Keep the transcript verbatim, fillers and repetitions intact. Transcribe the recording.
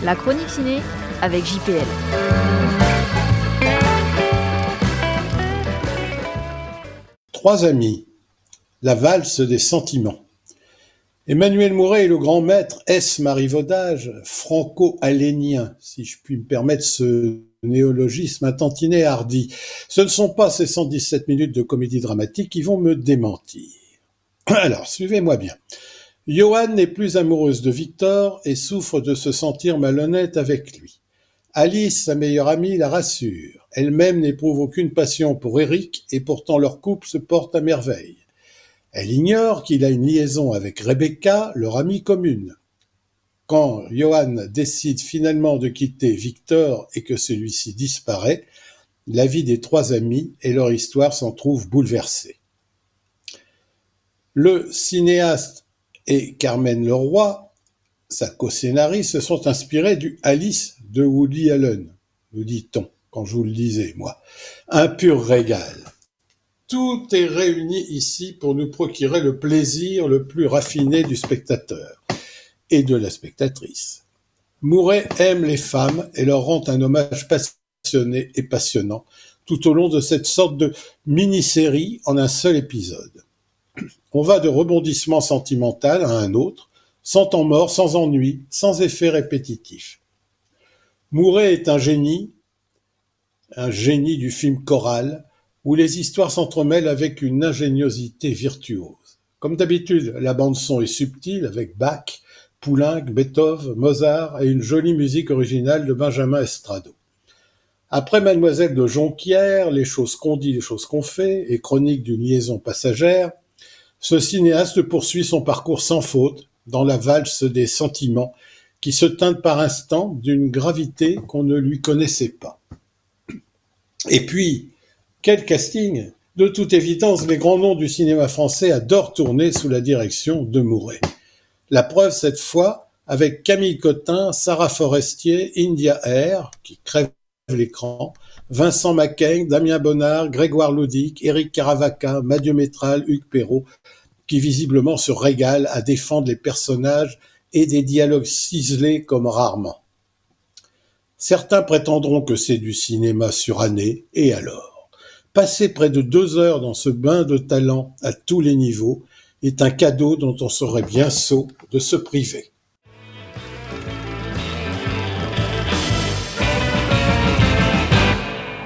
La chronique ciné avec J P L. Trois amis, la valse des sentiments. Emmanuel Mouret est le grand maître ès-marivaudage franco-alénien, si je puis me permettre ce néologisme un tantinet hardi. Ce ne sont pas ces cent dix-sept minutes de comédie dramatique qui vont me démentir. Alors, suivez-moi bien. Johanne n'est plus amoureuse de Victor et souffre de se sentir malhonnête avec lui. Alice, sa meilleure amie, la rassure. Elle-même n'éprouve aucune passion pour Eric et pourtant leur couple se porte à merveille. Elle ignore qu'il a une liaison avec Rebecca, leur amie commune. Quand Johanne décide finalement de quitter Victor et que celui-ci disparaît, la vie des trois amis et leur histoire s'en trouvent bouleversées. Le cinéaste et Carmen Leroy, sa co-scénariste, se sont inspirés du Alice de Woody Allen, nous dit-on, quand je vous le disais, moi. Un pur régal. Tout est réuni ici pour nous procurer le plaisir le plus raffiné du spectateur et de la spectatrice. Mouret aime les femmes et leur rend un hommage passionné et passionnant tout au long de cette sorte de mini-série en un seul épisode. On va de rebondissement sentimental à un autre, sans temps mort, sans ennui, sans effet répétitif. Mouret est un génie, un génie du film choral, où les histoires s'entremêlent avec une ingéniosité virtuose. Comme d'habitude, la bande-son est subtile avec Bach, Poulenc, Beethoven, Mozart et une jolie musique originale de Benjamin Estrado. Après Mademoiselle de Jonquière, Les choses qu'on dit, les choses qu'on fait et Chronique d'une liaison passagère, ce cinéaste poursuit son parcours sans faute dans la valse des sentiments qui se teinte par instants d'une gravité qu'on ne lui connaissait pas. Et puis, quel casting! De toute évidence, les grands noms du cinéma français adorent tourner sous la direction de Mouret. La preuve cette fois avec Camille Cotin, Sarah Forestier, India Air, qui crève l'écran, Vincent Macaigne, Damien Bonnard, Grégoire Ludic, Éric Caravaca, Mathieu Métral, Hugues Perrault, qui visiblement se régalent à défendre les personnages et des dialogues ciselés comme rarement. Certains prétendront que c'est du cinéma suranné, et alors? Passer près de deux heures dans ce bain de talent à tous les niveaux est un cadeau dont on serait bien sot de se priver.